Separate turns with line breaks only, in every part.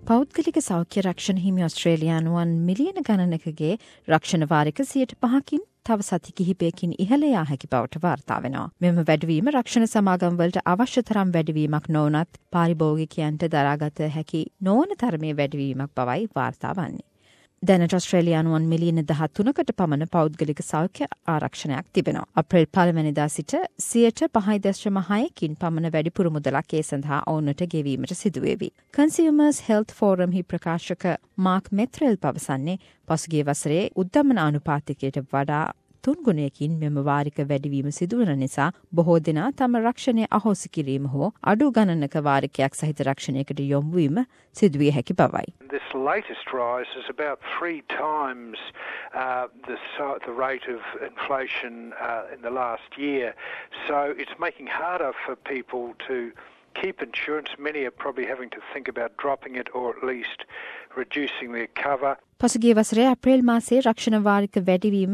පෞද්ගලික සෞඛ්‍ය රක්ෂණ හිමි ඔස්ට්‍රේලියානුවන් මිලියන ගණනකගේ රක්ෂණ වාරික 5%කින් තව සති කිහිපයකින් ඉහළ යා හැකි බවට වාර්තා වෙනවා. මෙම වැඩිවීම රක්ෂණ සමාගම්වලට අවශ්‍ය තරම් වැඩිවීමක් නොවනත් පාරිභෝගිකයන්ට දරාගත හැකි නොවන තරමේ වැඩිවීමක් බවයි වාර්තා වන්නේ. දැනට ඔස්ට්‍රේලියානුවන් මිලියන 13කට පමණ පෞද්ගලික සෞඛ්‍ය ආරක්ෂණයක් තිබෙනවා. අප්‍රේල් 1 වෙනිදා සිට 5.6%කින් පමණ වැඩිපුර මුදලක් ඒ සඳහා ඔවුන්ට ගෙවීමට සිදුවේවි. Consumers Health Forum හි ප්‍රකාශක මාක් මෙත්‍රෙල් පවසන්නේ පසුගිය වසරේ උද්දමන අනුපාතිකයට වඩා 3 ගුණයකින් මෙම වාරික වැඩිවීම සිදුවන නිසා බොහෝ දෙනා තම රක්ෂණය අහෝසි කිරීම හෝ අඩු ගණනක වාරිකයක් සහිත රක්ෂණයකට යොමු වීම සිදුවිය හැකි බවයි.
This latest rise is about 3 times the rate of inflation in the last year. So it's making harder for people to keep insurance. Many are probably having to think about dropping it or at least reducing their cover.
පසුගිය වසරේ අප්‍රේල් මාසයේ රක්ෂණ වාරික වැඩිවීම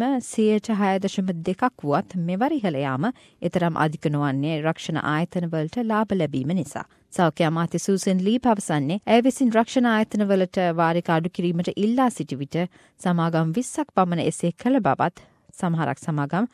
6.2% වුවත් මෙවර ඉහළ යාම එතරම් අධික නොවන්නේ රක්ෂණ ආයතනවලට ලාභ ලැබීම නිසා. සෞඛ්‍ය අමාත්‍ය සූසන් ලී පවසන්නේ ඇය විසින් රක්ෂණ ආයතනවලට වාරික අඩු කිරීමට ඉල්ලා සිටි විට සමාගම් 20ක් පමණ එසේ කළ බවත් සමහරක් සමාගම්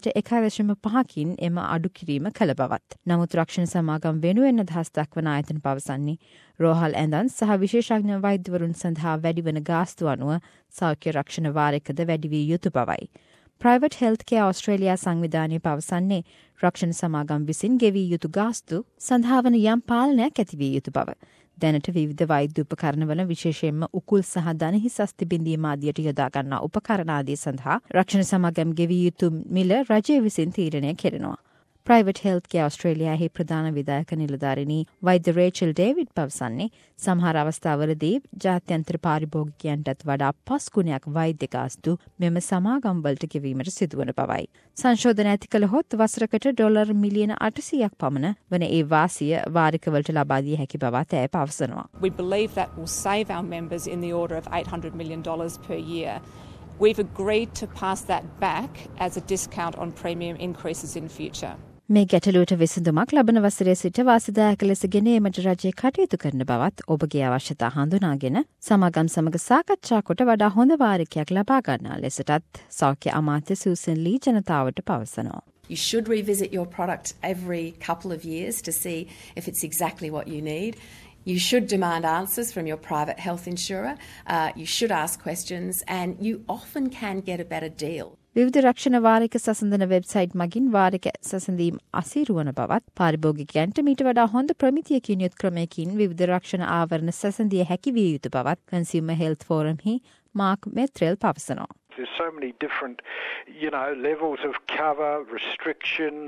1.5%කින් එම අඩු කිරීම කළ බවත්. නමුත් රක්ෂණ සමාගම් වෙනුවෙන් අදහස් දක්වන ආයතන පවසන්නේ රෝහල් ඇඳන් සහ විශේෂඥ වෛද්‍යවරුන් සඳහා වැඩිවන ගාස්තු අනුව සෞඛ්‍ය රක්ෂණ වාරිකද වැඩි විය යුතු බවයි. Private Healthcare Australia සංවිධානය පවසන්නේ රක්ෂණ සමාගම් විසින් ගෙවී යුතු ගාස්තු සඳහා වන යම් පාලනයක් ඇති විය යුතු බව. දැනට විවිධ වෛද්‍ය උපකරණවල විශේෂයෙන්ම උකුල් සහ දණහිස් අස්ථි බිඳීම ආදියට යොදා ගන්නා උපකරණ ආදී සඳහා රක්ෂණ සමාගම් ගෙවී යුතු මිල රජය විසින් තීරණය කෙරෙනවා. Private Healthcare Australia හි ප්‍රධාන විධායක නිලධාරිණී වෛද්‍ය රේචල් ඩේවිඩ් පවසන්නේ සමහර අවස්ථාවලදී ජාත්‍යන්තර පාරිභෝගිකයන්ටත් වඩා 5 ගුණයක් වෛද්‍ය ගාස්තු මෙම සමාගම් වලට ගෙවීමට සිදුවන බවයි. සංශෝධන ඇති කළහොත් වසරකට ඩොලර් මිලියන 800ක් පමණ වන ඒ වාසිය වාරිකවලට ලබා දිය හැකි බවත් ඇය පවසනවා.
We believe that will save our members in the order of $800 million per year. We've agreed to pass that back as a discount on premium increases in future.
මේ ගැටලුවට විසඳුමක් ලබන වසරේ සිට වාසිදායක ලෙස ගෙනීමට රජය කටයුතු කරන බවත් ඔබගේ අවශ්‍යතා හඳුනාගෙන සමාගම් සමග සාකච්ඡා කොට වඩා හොඳ වාරිකයක් ලබා ගන්නා ලෙසටත් සෞඛ්‍ය අමාත්‍ය සූසන් ලී ජනතාවට පවසනවා.
You should revisit your product every couple of years to see if it's exactly what you need. You should demand answers from your private health insurer. You should ask questions and you often can get a better deal.
විවිධ රක්ෂණ වාරික සසඳන website මගින් වාරික සසඳීම් අසීරු වන බවත් පාරිභෝගිකයන්ට මීට වඩා හොඳ ප්‍රමිතියකින් යුත් ක්‍රමයකින් විවිධ රක්ෂණ ආවරණ සසඳිය හැකි විය යුතු බවත් Consumer Health Forum හි මාක් මෙත්‍රෙල් පවසනවා.
There's so many different, levels of cover, restrictions,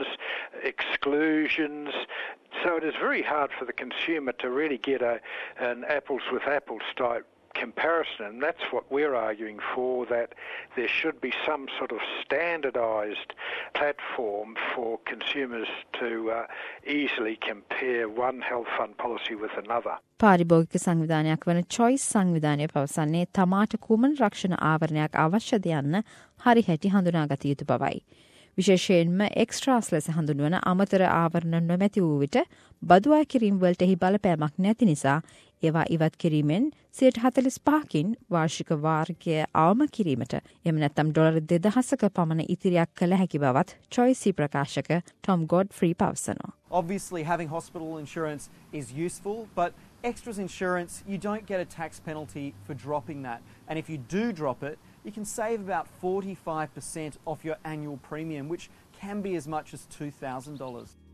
exclusions. So it is very hard for the consumer to really get an apples with apples type comparison, and that's what we're arguing for, that there should be some sort of standardised platform for consumers to easily compare one health fund policy with another.
පාරිභෝගික සංවිධානයක් වන Choice සංවිධානය පවසන්නේ තමාට කුමන රක්ෂණ ආවරණයක් අවශ්‍යද යන්න හරි හැටි හඳුනාගත යුතු බවයි. විශේෂයෙන්ම එක්ස්ට්‍රාස් ලෙස හඳුන්වන අමතර ආවරණ නොමැති වූ විට බදු අය කිරීම වලටෙහි බලපෑමක් නැති නිසා ඒවා ඉවත් කිරීමෙන් 45%කින් වාර්ෂික වාරිකය අවම කිරීමට එම නැත්නම් ඩොලර් 2000ක පමණ ඉතිරියක් කළ හැකි බවත් Choice ප්‍රකාශක Tom Godfrey පවසනවා.
Obviously having hospital insurance is useful, but extras insurance, you don't get a tax penalty for dropping that. And if you do drop it, you can save about 45% off your annual premium, which can be as much as $2,000.